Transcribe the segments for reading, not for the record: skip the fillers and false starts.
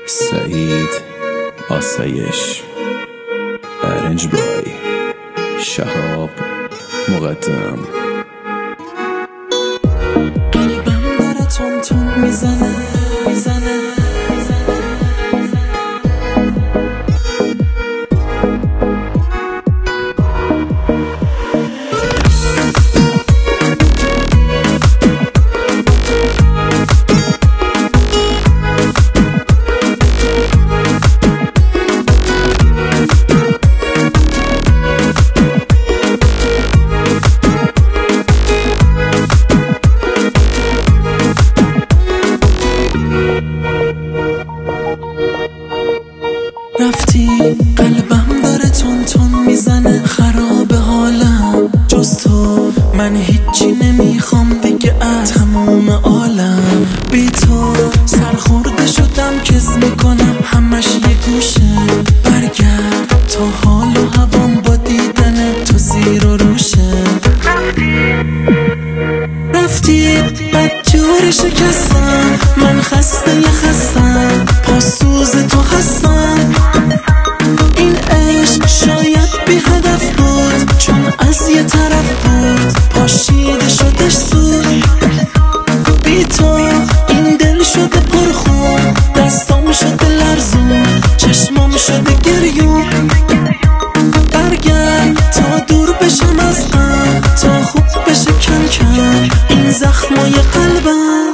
سعید آسایش، ارنج بای شهاب مقدم. قلبم داره تون تون میزنه رفتی، قلبم داره تون تون میزنه، خراب حالم جز تو، من هیچی نمیخوام دیگه از تموم عالم. بی تو سرخورده شدم، کس میکنم همش یه گوشه. برگرد تا حال و هوام با دیدن تو زیر و روشه. رفتی بدجوری شکستم، من خسته خستم، پاسوز تو هستم. این عشق شاید بی هدف بود، چون از یه طرف بود پاشیده شدش سود. بی تو این دل شده پرخون، دستام شده لرزون، چشمام شده گریون. برگرد تا دور بشم از غم، تا خوب بشه کم کم این زخمای قلبم.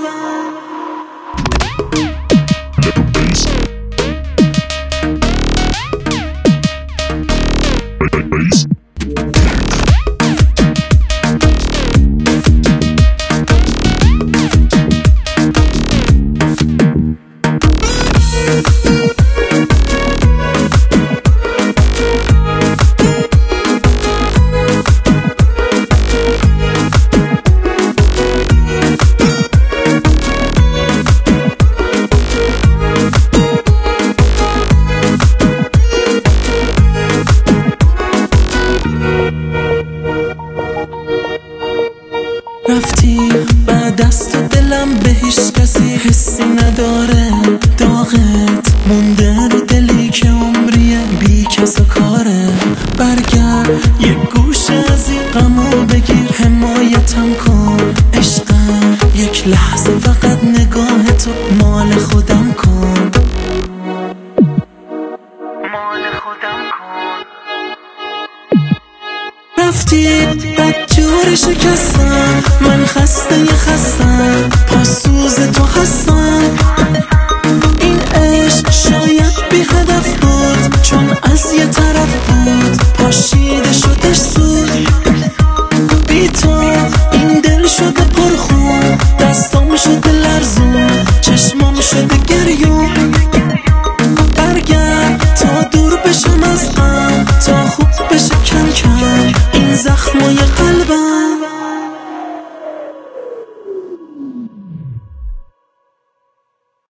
رفتی بعد از تو دلم به هیچ کسی حسی نداره. داغت مونده رو دلی که عمریه بی کس و کاره. برگرد یه گوشه از این غمو بگیر، حمایتم کن عشقم. یک لحظه فقط نگاه تو مال خودم کن، مال خودم کن. رفتی بدجوری شکستم، من خسته خستم، پاسوز تو هستم. این عشق شاید بی هدف بود، چون از یه طرف بود پاشیده شدش سود. بی تو این دل شده پرخون، دستام شده لرزون، چشمام شده گریون. برگرد تا دور بشم از غم، تا خوب بشه کم کم این زخمای قلبم.